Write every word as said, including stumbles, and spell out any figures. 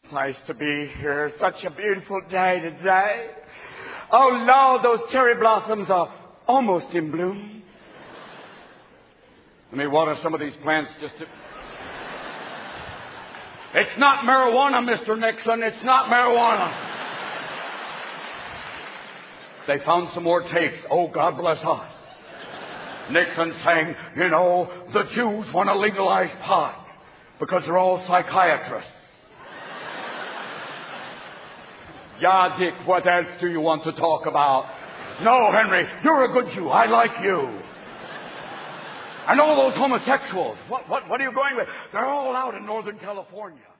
Nice to be here. Such a beautiful day today. Oh, Lord, those cherry blossoms are almost in bloom. Let me water some of these plants just to... It's not marijuana, Mister Nixon. It's not marijuana. They found some more tapes. Oh, God bless us. Nixon saying, you know, the Jews want to legalize pot because they're all psychiatrists. Yeah, Dick, what else do you want to talk about? No, Henry, you're a good Jew. I like you. And all those homosexuals, what, what, what are you going with? They're all out in Northern California.